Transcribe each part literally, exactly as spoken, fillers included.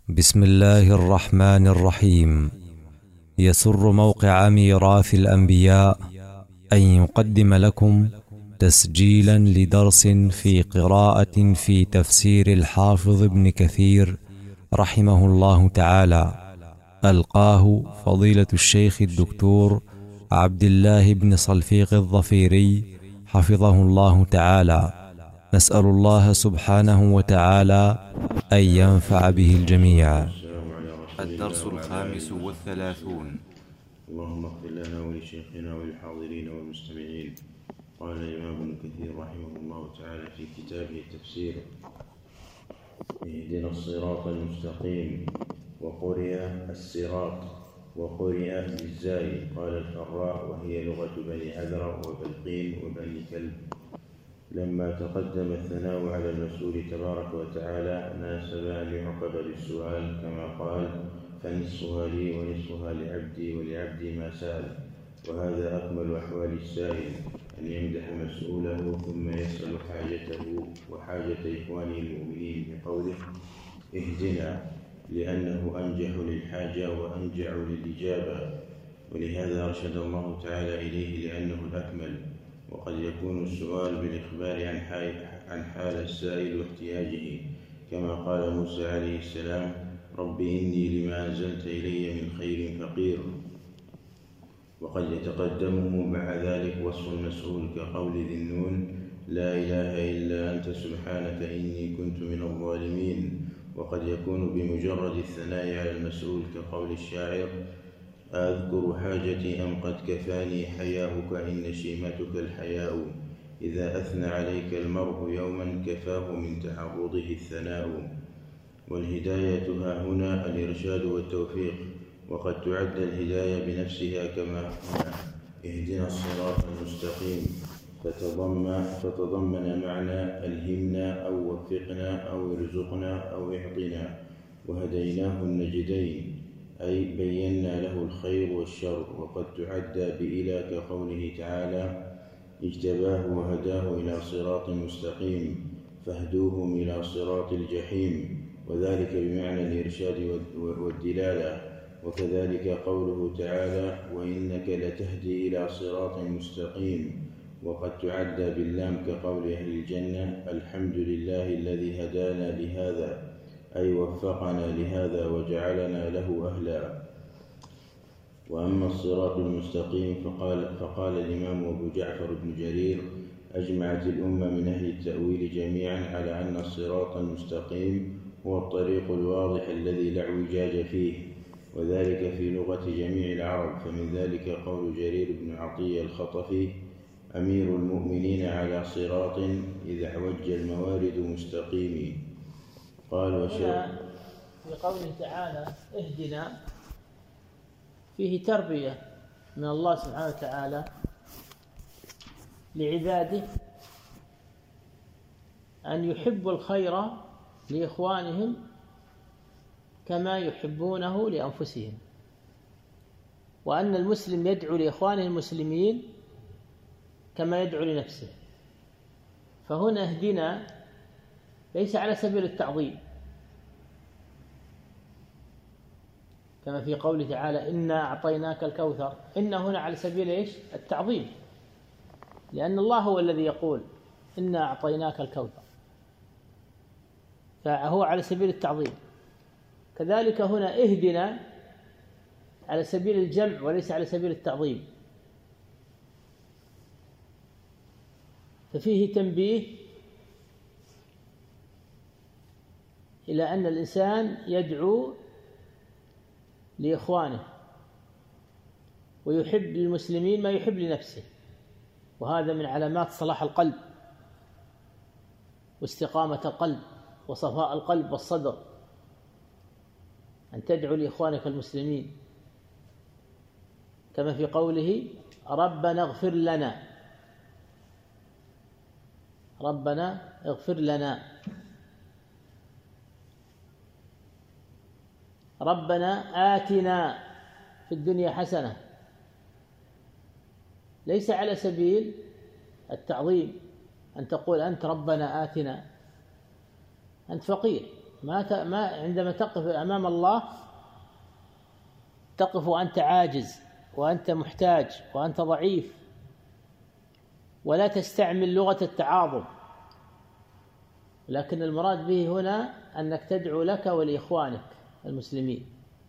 بسم الله الرحمن الرحيم. يسر موقع ميراث الأنبياء أن يقدم لكم تسجيلا لدرس في قراءة في تفسير الحافظ ابن كثير رحمه الله تعالى، ألقاه فضيلة الشيخ الدكتور عبد الله بن صلفيق الظفيري حفظه الله تعالى. نسأل الله سبحانه وتعالى أن ينفع به الجميع. الدرس الخامس والثلاثون. اللهم اغفر لنا ولشيخنا وللحاضرين والمستمعين. قال الإمام ابن كثير رحمه الله تعالى في كتابه التفسير: اهدنا الصراط المستقيم، وقرئ الصراط وقرئ بالزاي. قال الفراء وهي لغة بني عذرا وبلقين وبني كلب. لما تقدم الثناء على المسؤول تبارك وتعالى ناسب أن يعقب بالسؤال، كما قال: فنصفها لي ونصفها لعبدي ولعبدي ما سأل. وهذا أكمل أحوال السائل، أن يمدح مسؤوله ثم يسأل حاجته وحاجة إخوانه المؤمنين بقوله: اهدنا، لأنه أنجح للحاجة وأنجع للإجابة، ولهذا أرشد الله تعالى إليه لأنه الأكمل. وقد يكون السؤال بالإخبار عن حال, عن حال السائل واحتياجه، كما قال موسى عليه السلام: رب إني لما أنزلت إلي من خير فقير. وقد يتقدمه مع ذلك وصف المسؤول كقول ذي النون: لا إله إلا أنت سبحانك إني كنت من الظالمين. وقد يكون بمجرد الثناء على المسؤول كقول الشاعر: أذكر حاجتي أم قد كفاني حياؤك إن شيمتك الحياء. إذا أثنى عليك المرء يوما كفاه من تعرضه الثناء. والهداية ها هنا الإرشاد والتوفيق، وقد تعد الهداية بنفسها كما هنا: اهدنا الصراط المستقيم، فتضمن, فتضمن معنى ألهمنا أو وفقنا أو ارزقنا أو اعطنا. وهديناه النجدين، أي بينا له الخير والشر. وقد تعدى بإلى كقوله تعالى: اجتباه وهداه إلى صراط مستقيم فاهدوهم إلى صراط الجحيم، وذلك بمعنى الإرشاد والدلالة. وكذلك قوله تعالى: وإنك لتهدي إلى صراط مستقيم. وقد تعدى باللام كقول أهل الجنة: الحمد لله الذي هدانا لهذا، أي وفقنا لهذا وجعلنا له أهلا. وأما الصراط المستقيم فقال, فقال الإمام أبو جعفر بن جرير: أجمعت الأمة من أهل التأويل جميعا على أن الصراط المستقيم هو الطريق الواضح الذي لا اعوجاج فيه، وذلك في لغة جميع العرب. فمن ذلك قول جرير بن عطية الخطفي: أمير المؤمنين على صراط إذا اعوج الموارد مستقيم. قال وشرع في قوله تعالى اهدنا فيه تربية من الله سبحانه وتعالى لعباده أن يحبوا الخير لإخوانهم كما يحبونه لأنفسهم، وأن المسلم يدعو لإخوانه المسلمين كما يدعو لنفسه. فهنا اهدنا ليس على سبيل التعظيم، كما في قوله تعالى: إنا أعطيناك الكوثر. إن هنا على سبيل إيش؟ التعظيم، لأن الله هو الذي يقول إنا أعطيناك الكوثر، فهو على سبيل التعظيم. كذلك هنا اهدنا على سبيل الجمع وليس على سبيل التعظيم. ففيه تنبيه إلى أن الإنسان يدعو لإخوانه ويحب للمسلمين ما يحب لنفسه، وهذا من علامات صلاح القلب واستقامة القلب وصفاء القلب والصدر، أن تدعو لإخوانك المسلمين، كما في قوله: ربنا اغفر لنا، ربنا اغفر لنا، ربنا آتنا في الدنيا حسنة، ليس على سبيل التعظيم أن تقول أنت ربنا آتنا، أنت فقير ما ما عندما تقف أمام الله تقف وأنت عاجز وأنت محتاج وأنت ضعيف، ولا تستعمل لغة التعاظم، لكن المراد به هنا أنك تدعو لك ولإخوانك المسلمين.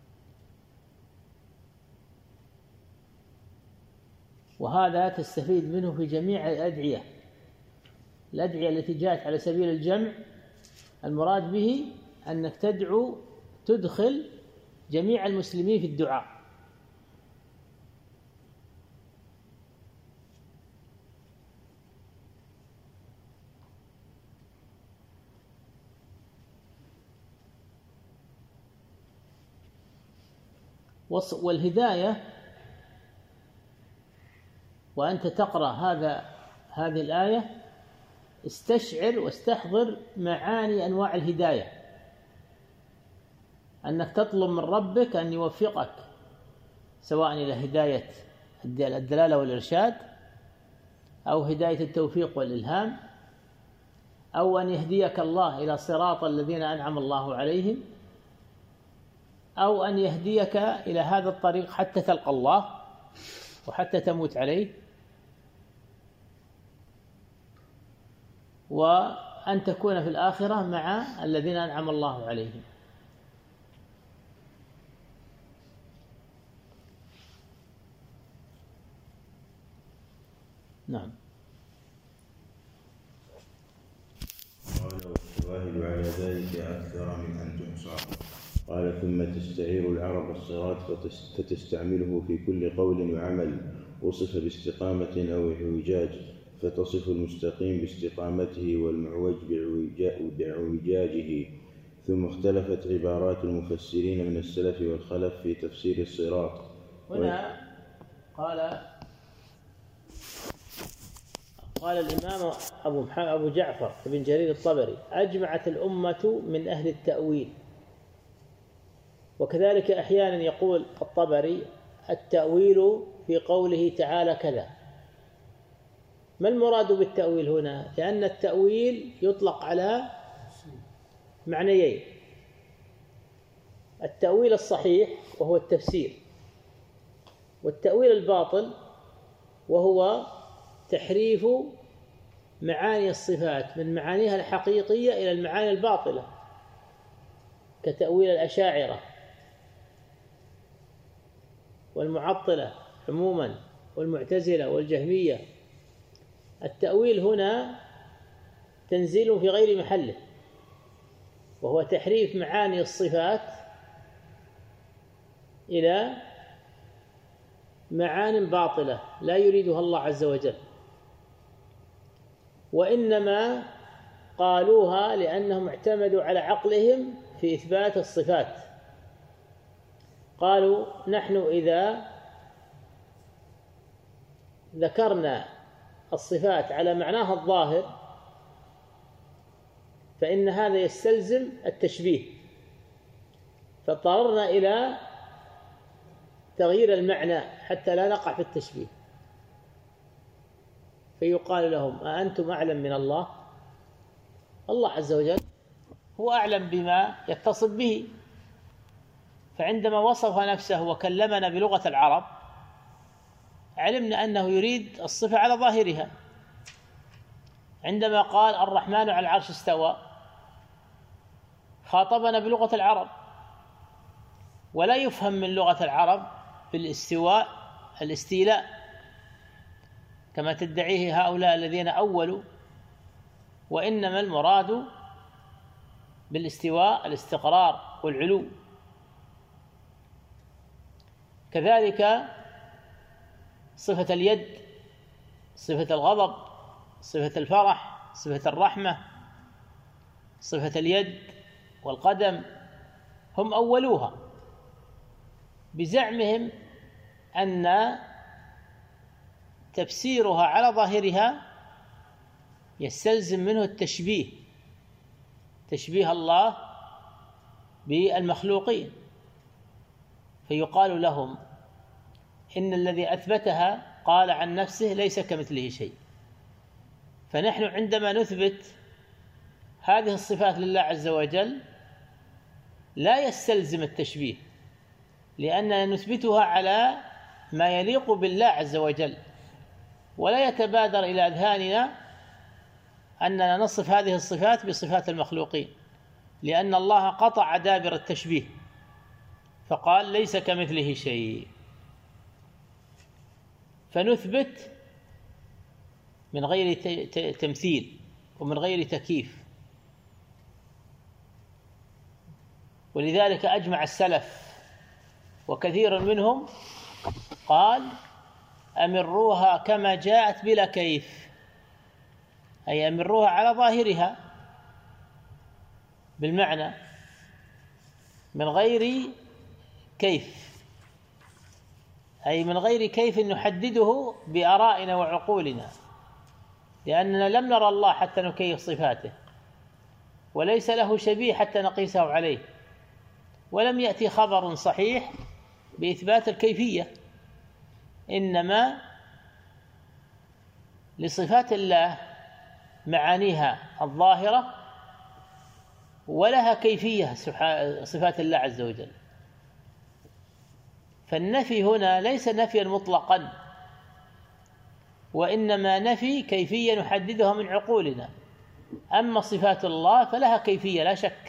وهذا تستفيد منه في جميع الأدعية الأدعية التي جاءت على سبيل الجمع، المراد به أنك تدعو تدخل جميع المسلمين في الدعاء. والهداية وأنت تقرأ هذا هذه الآية استشعر واستحضر معاني أنواع الهداية، أنك تطلب من ربك أن يوفقك سواء إلى هداية الدلالة والإرشاد، أو هداية التوفيق والإلهام، أو أن يهديك الله إلى صراط الذين أنعم الله عليهم، أو أن يهديك إلى هذا الطريق حتى تلقى الله وحتى تموت عليه، وأن تكون في الآخرة مع الذين أنعم الله عليهم. نعم. قال والشواهد على ذلك أكثر من أن تحصى. قال ثم تستعير العرب الصراط فتستعمله في كل قول وعمل وصف باستقامة أو اعوجاج، فتصف المستقيم باستقامته والمعوج باعوجاجه. ثم اختلفت عبارات المفسرين من السلف والخلف في تفسير الصراط. هنا قال قال الإمام أبو محمد أبو جعفر بن جرير الطبري: أجمعت الأمة من أهل التأويل. وكذلك أحيانا يقول الطبري: التأويل في قوله تعالى كذا. ما المراد بالتأويل هنا؟ لأن التأويل يطلق على معنيين: التأويل الصحيح وهو التفسير، والتأويل الباطل وهو تحريف معاني الصفات من معانيها الحقيقية إلى المعاني الباطلة، كتأويل الأشاعرة والمعطلة عموما والمعتزلة والجهمية. التأويل هنا تنزيل في غير محله، وهو تحريف معاني الصفات إلى معان باطلة لا يريدها الله عز وجل، وإنما قالوها لأنهم اعتمدوا على عقلهم في إثبات الصفات. قالوا: نحن إذا ذكرنا الصفات على معناها الظاهر فإن هذا يستلزم التشبيه، فاضطررنا إلى تغيير المعنى حتى لا نقع في التشبيه. فيقال لهم: أأنتم أعلم من الله؟ الله عز وجل هو أعلم بما يتصف به، فعندما وصف نفسه وكلمنا بلغة العرب علمنا أنه يريد الصفة على ظاهرها. عندما قال الرحمن على العرش استوى خاطبنا بلغة العرب، ولا يفهم من لغة العرب في الاستواء الاستيلاء كما تدعيه هؤلاء الذين أولوا، وإنما المراد بالاستواء الاستقرار والعلو. كذلك صفة اليد، صفة الغضب، صفة الفرح، صفة الرحمة، صفة اليد والقدم، هم أولوها بزعمهم أن تفسيرها على ظاهرها يستلزم منه التشبيه، تشبيه الله بالمخلوقين. فيقال لهم: إن الذي أثبتها قال عن نفسه ليس كمثله شيء. فنحن عندما نثبت هذه الصفات لله عز وجل لا يستلزم التشبيه، لأننا نثبتها على ما يليق بالله عز وجل، ولا يتبادر إلى أذهاننا أننا نصف هذه الصفات بصفات المخلوقين، لأن الله قطع دابر التشبيه فقال ليس كمثله شيء. فنثبت من غير تمثيل ومن غير تكييف. ولذلك أجمع السلف وكثير منهم قال أمروها كما جاءت بلا كيف، أي أمروها على ظاهرها بالمعنى من غير كيف، أي من غير كيف نحدده بآرائنا وعقولنا، لأننا لم نرى الله حتى نكيف صفاته، وليس له شبيه حتى نقيسه عليه، ولم يأتي خبر صحيح بإثبات الكيفية، إنما لصفات الله معانيها الظاهرة ولها كيفية صفات الله عز وجل. فالنفي هنا ليس نفيا مطلقا، وإنما نفي كيفية نحددها من عقولنا. أما صفات الله فلها كيفية لا شك،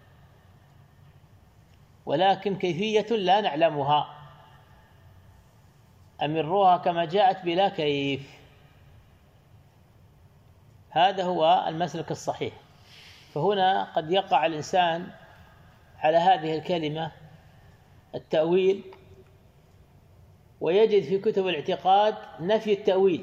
ولكن كيفية لا نعلمها، أمروها كما جاءت بلا كيف. هذا هو المسلك الصحيح. فهنا قد يقع الإنسان على هذه الكلمة التأويل، ويجد في كتب الاعتقاد نفي التأويل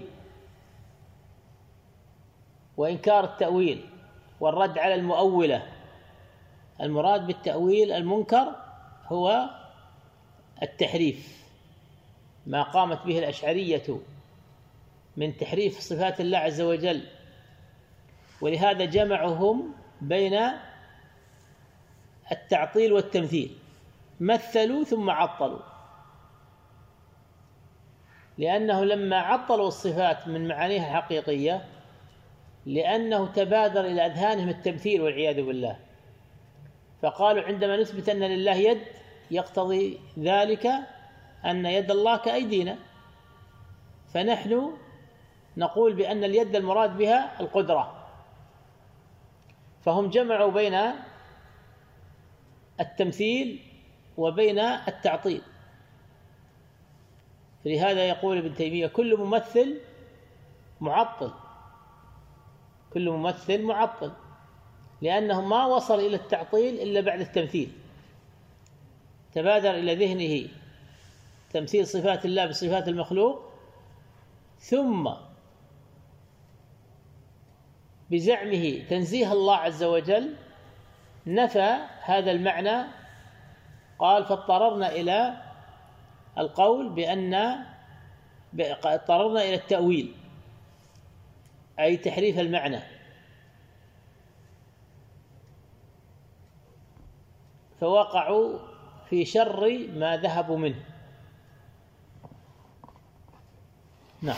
وإنكار التأويل والرد على المؤولة. المراد بالتأويل المنكر هو التحريف، ما قامت به الأشعرية من تحريف صفات الله عز وجل. ولهذا جمعهم بين التعطيل والتمثيل، مثلوا ثم عطلوا، لأنه لما عطلوا الصفات من معانيها الحقيقية لأنه تبادر إلى أذهانهم التمثيل والعياذ بالله، فقالوا عندما نثبت أن لله يد يقتضي ذلك أن يد الله كأيدينا، فنحن نقول بأن اليد المراد بها القدرة. فهم جمعوا بين التمثيل وبين التعطيل. فلهذا يقول ابن تيمية كل ممثل معطل، كل ممثل معطل، لأنه ما وصل إلى التعطيل إلا بعد التمثيل. تبادر إلى ذهنه تمثيل صفات الله بصفات المخلوق، ثم بزعمه تنزيه الله عز وجل نفى هذا المعنى. قال فاضطررنا إلى القول بأن اضطررنا إلى التأويل، أي تحريف المعنى. فوقعوا في شر ما ذهبوا منه. نعم.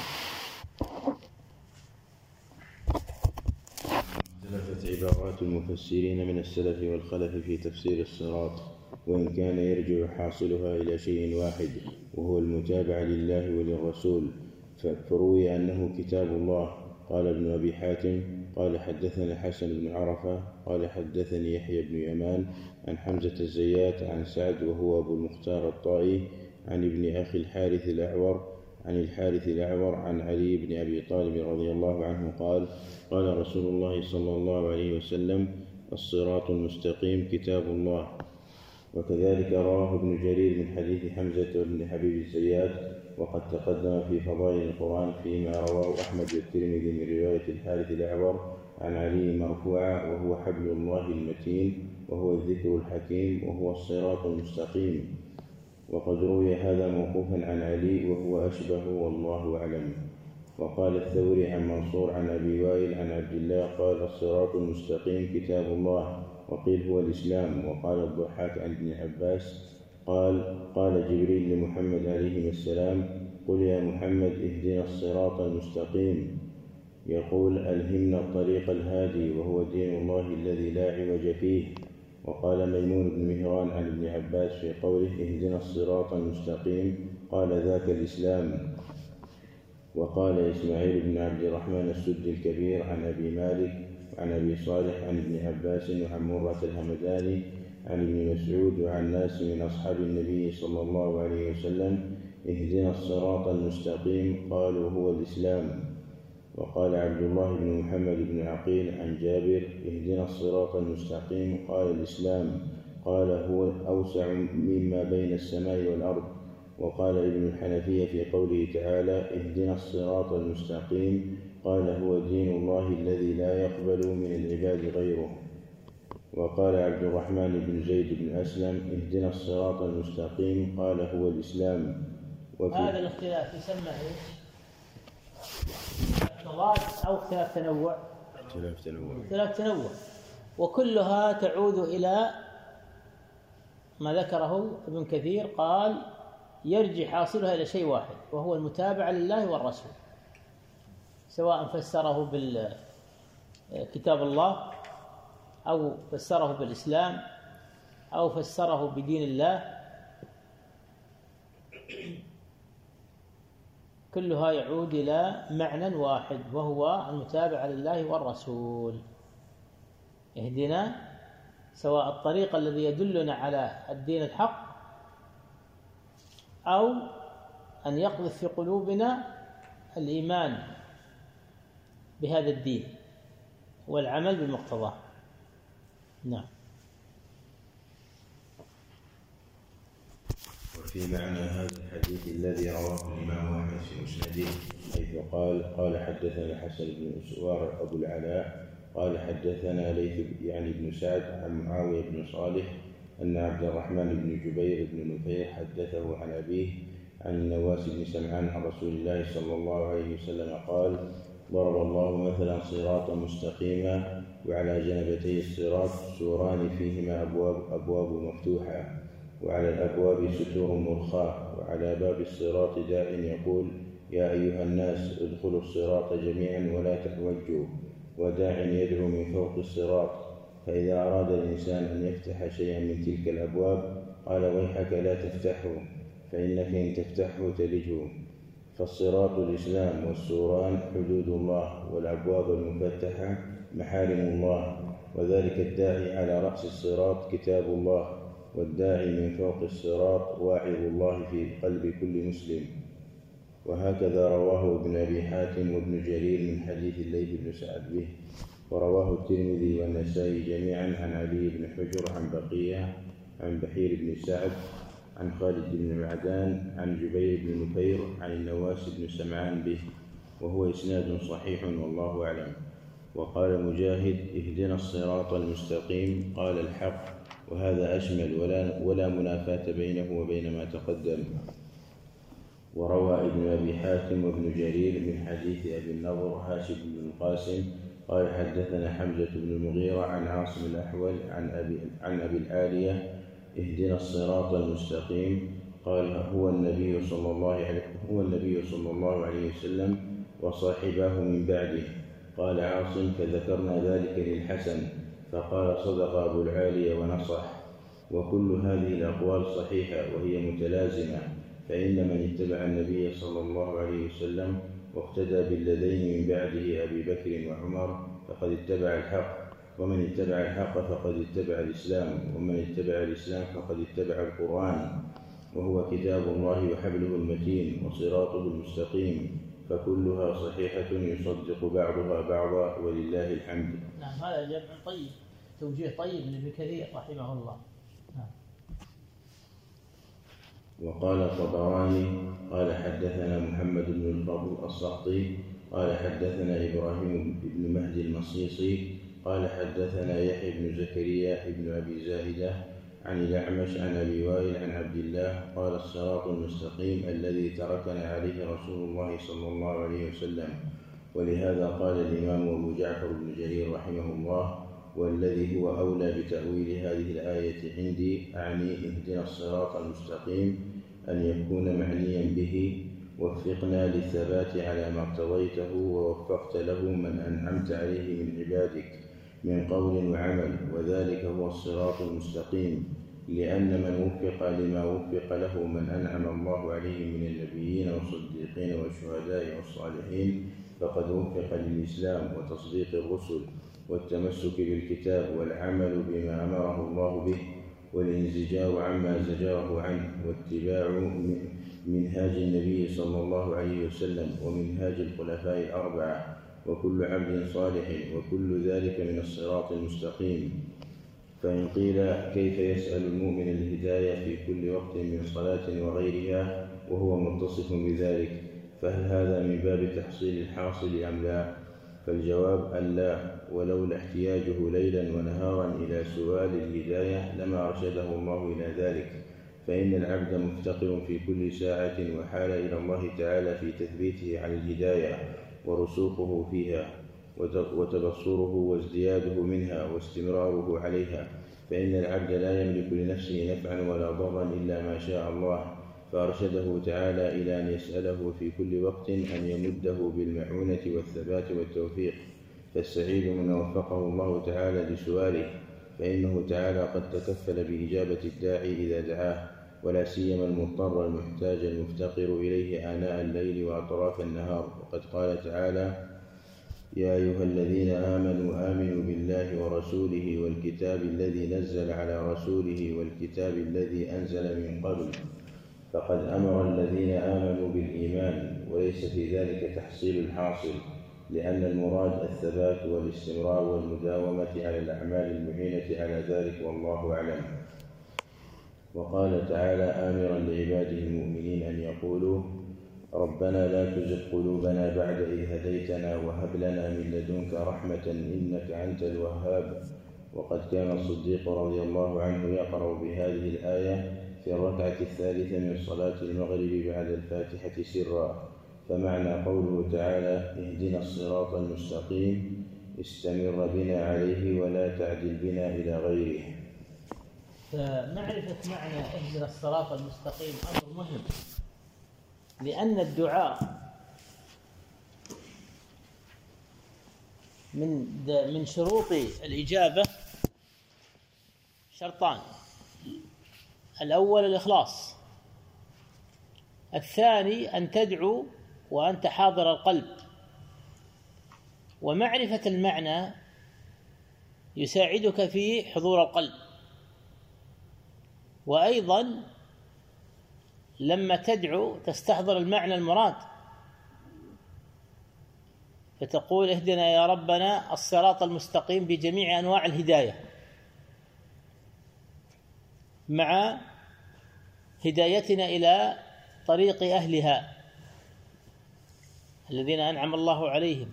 اختلفت عبارات المفسرين من السلف والخلف في تفسير الصراط، وإن كان يرجع حاصلها إلى شيء واحد وهو المتابعة لله وللرسول. فروي أنه كتاب الله. قال ابن أبي حاتم قال حدثنا حسن بن عرفة قال حدثني يحيى بن يمان عن حمزة الزيات عن سعد وهو أبو المختار الطائي عن ابن أخي الحارث الأعور عن الحارث الأعور عن علي بن أبي طالب رضي الله عنه قال قال رسول الله صلى الله عليه وسلم الصراط المستقيم كتاب الله. وكذلك رواه ابن جرير من حديث حمزة بن حبيب الزيات، وقد تقدم في فضائل القرآن فيما رواه أحمد والترمذي من رواية الحارث الأعور عن علي مرفوعا وهو حبل الله المتين وهو الذكر الحكيم وهو الصراط المستقيم. وقد روي هذا موقوفا عن علي وهو أشبه والله أعلم. وقال الثوري عن منصور عن أبي وائل عن عبد الله قال الصراط المستقيم كتاب الله، وقيل هو الإسلام. وقال الضحاك عن ابن عباس قال قال جبريل لمحمد عليه السلام قل يا محمد اهدنا الصراط المستقيم، يقول ألهمنا الطريق الهادي وهو دين الله الذي لا عوج فيه. وقال ميمون بن مهران عن ابن عباس في قوله اهدنا الصراط المستقيم قال ذاك الإسلام. وقال إسماعيل بن عبد الرحمن السدي الكبير عن أبي مالك وعن أبي صالح عن ابن عباس وعن مرة الهمداني عن ابن مسعود وعن ناس من أصحاب النبي صلى الله عليه وسلم اهدنا الصراط المستقيم قالوا هو الإسلام. وقال عبد الله بن محمد بن عقيل عن جابر اهدنا الصراط المستقيم قال الإسلام قال هو أوسع مما بين السماء والأرض. وقال ابن الحنفية في قوله تعالى اهدنا الصراط المستقيم قال هو دين الله الذي لا يقبل من العباد غيره. وقال عبد الرحمن بن زيد بن أسلم اهدنا الصراط المستقيم قال هو الإسلام. هذا الاختلاف يسمى ايش؟ تضاد أو اختلاف تنوع؟ اختلاف تنوع. اختلاف تنوع، وكلها تعود إلى ما ذكره ابن كثير، قال يرجع حاصلها إلى شيء واحد وهو المتابعة لله والرسول، سواء فسره بالكتاب الله أو فسره بالإسلام أو فسره بدين الله، كلها يعود إلى معنى واحد وهو المتابعة لله والرسول. اهدنا سواء الطريق الذي يدلنا على الدين الحق أو أن يقذف في قلوبنا الإيمان بهذا الدين والعمل بمقتضاه. نعم. وفي معنى هذا الحديث الذي رواه الإمام أحمد في مسنده حيث قال قال حدثنا حسن بن أسوار أبو العلاء قال حدثنا ليث يعني بن سعد عن معاوية بن صالح أن عبد الرحمن بن جبير بن نفير حدثه عن أبيه عن النواس بن سمعان عن رسول الله صلى الله عليه وسلم قال ضرب الله مثلا صراطا مستقيما وعلى جنبتي الصراط سوران فيهما أبواب, أبواب مفتوحة وعلى الأبواب ستور مرخاة وعلى باب الصراط داع يقول يا أيها الناس ادخلوا الصراط جميعا ولا تحوجوا وداع يدعو من فوق الصراط فإذا أراد الإنسان أن يفتح شيئا من تلك الأبواب قال ويحك لا تفتحه فإنك إن تفتحه تلجه. فالصراط الإسلام والسوران حدود الله والأبواب المفتحة محارم الله، وذلك الداعي على رأس الصراط كتاب الله والداعي من فوق الصراط واعظ الله في قلب كل مسلم. وهكذا رواه ابن أبي حاتم وابن جرير من حديث الليث بن سعد به. ورواه الترمذي والنسائي جميعا عن علي بن حجر عن بقية عن بحير بن سعد عن خالد بن معدان عن جبير بن نفير عن النواس بن سمعان به، وهو إسناد صحيح والله أعلم. وقال مجاهد اهدنا الصراط المستقيم قال الحق، وهذا أشمل ولا, ولا منافاة بينه وبين ما تقدم. وروى ابن أبي حاتم وابن جرير من حديث أبي النضر هاشم بن القاسم قال حدثنا حمزة بن المغيرة عن عاصم الأحول عن أبي, عن أبي العالية اهدنا الصراط المستقيم قال هو النبي صلى الله عليه هو النبي صلى الله عليه وسلم وصاحباه من بعده. قال عاصم فذكرنا ذلك للحسن فقال صدق أبو العالية ونصح. وكل هذه الأقوال صحيحة وهي متلازمة، فإن من اتبع النبي صلى الله عليه وسلم واقتدى بالذين من بعده أبي بكر وعمر فقد اتبع الحق، ومن اتبع الحق فقد اتبع الإسلام، ومن اتبع الإسلام فقد اتبع القرآن وهو كتاب الله وحبله المتين وصراطه المستقيم، فكلها صحيحة يصدق بعضها بعضا ولله الحمد. نعم، هذا جمع طيب، توجيه طيب من ابن كثير رحمه الله. نعم. وقال الطبراني قال حدثنا محمد بن الفضل السقطي قال حدثنا إبراهيم بن مهدي المصيصي قال حدثنا يحيى بن زكريا بن أبي زاهدة عن الأعمش عن أبي وائل عن عبد الله قال الصراط المستقيم الذي تركنا عليه رسول الله صلى الله عليه وسلم. ولهذا قال الإمام أبو جعفر بن جرير رحمه الله والذي هو أولى بتأويل هذه الآية عندي أعني اهدنا الصراط المستقيم أن يكون معنيا به وفقنا للثبات على ما ارتضيته ووفقت له من أنعمت عليه من عبادك من قول وعمل، وذلك هو الصراط المستقيم، لأن من وفق لما وفق له من أنعم الله عليه من النبيين والصديقين والشهداء والصالحين فقد وفق للإسلام وتصديق الرسل والتمسك بالكتاب والعمل بما أمره الله به والانزجار عما زجره عنه واتباع منهاج النبي صلى الله عليه وسلم ومنهاج الخلفاء الأربعة وكل عبد صالح، وكل ذلك من الصراط المستقيم. فإن قيل كيف يسأل المؤمن الهداية في كل وقت من صلاة وغيرها وهو متصف بذلك، فهل هذا من باب تحصيل الحاصل أم لا؟ فالجواب أن لا، ولولا احتياجه ليلا ونهارا إلى سؤال الهداية لما أرشده الله إلى ذلك، فإن العبد مفتقر في كل ساعة وحال إلى الله تعالى في تثبيته على الهداية ورسوخه فيها وتبصره وازدياده منها واستمراره عليها، فإن العبد لا يملك لنفسه نفعا ولا ضرا إلا ما شاء الله، فأرشده تعالى إلى أن يسأله في كل وقت أن يمده بالمعونة والثبات والتوفيق. فالسعيد من وفقه الله تعالى لسؤاله، فإنه تعالى قد تكفل بإجابة الداعي إذا دعاه، ولا سيما المضطر المحتاج المفتقر إليه آناء الليل وأطراف النهار. وقد قال تعالى: يا أيها الذين آمنوا آمنوا بالله ورسوله والكتاب الذي نزل على رسوله والكتاب الذي أنزل من قبل. فقد أمر الذين آمنوا بالإيمان، وليس في ذلك تحصيل الحاصل، لأن المراد الثبات والاستمرار والمداومة على الأعمال المعينة على ذلك، والله أعلم. وقال تعالى آمرا لعباده المؤمنين أن يقولوا: ربنا لا تزغ قلوبنا بعد إذ هديتنا وهب لنا من لدنك رحمة إنك أنت الوهاب. وقد كان الصديق رضي الله عنه يقرأ بهذه الآية في الركعة الثالثة من صلاة المغرب بعد الفاتحة سرا. فمعنى قوله تعالى: اهدنا الصراط المستقيم، استمر بنا عليه ولا تعدل بنا إلى غيره. فمعرفة معنى اهدنا الصراط المستقيم أمر مهم، لأن الدعاء من من شروط الإجابة شرطان: الأول الإخلاص، الثاني أن تدعو وأنت حاضر القلب. ومعرفة المعنى يساعدك في حضور القلب، وأيضا لما تدعو تستحضر المعنى المراد، فتقول: اهدنا يا ربنا الصراط المستقيم بجميع أنواع الهداية، مع هدايتنا إلى طريق أهلها الذين أنعم الله عليهم.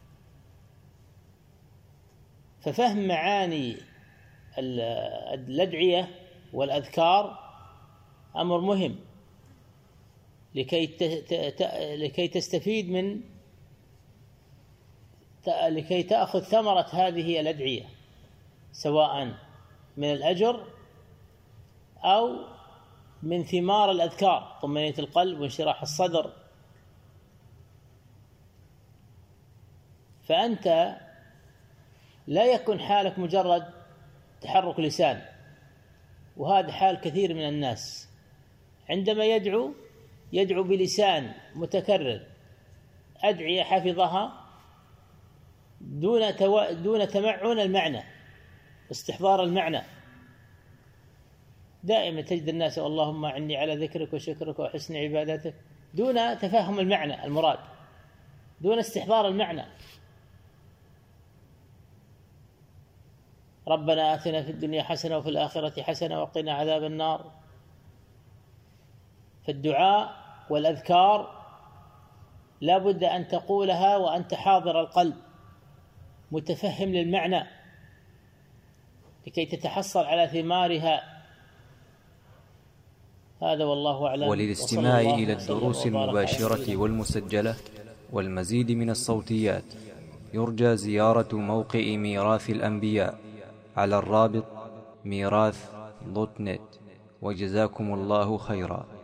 ففهم معاني الأدعية والأذكار أمر مهم لكي لكي تستفيد من لكي تأخذ ثمرة هذه الأدعية، سواء من الأجر أو من ثمار الأذكار، طمأنينة القلب وانشراح الصدر. فأنت لا يكون حالك مجرد تحرك لسان، وهذا حال كثير من الناس، عندما يدعو يدعو بلسان متكرر أدعية حفظها دون تو... دون تمعن المعنى واستحضار المعنى. دائما تجد الناس: اللهم أعني على ذكرك وشكرك وحسن عبادتك، دون تفهم المعنى المراد، دون استحضار المعنى. ربنا آتنا في الدنيا حسنة وفي الآخرة حسنة وقنا عذاب النار. فالدعاء والأذكار لا بد أن تقولها وأنت حاضر القلب متفهم للمعنى لكي تتحصل على ثمارها. هذا والله أعلم. وللاستماع إلى الدروس المباشرة والمسجلة والمزيد من الصوتيات يرجى زيارة موقع ميراث الأنبياء على الرابط ميراث دوت نت. وجزاكم الله خيرا.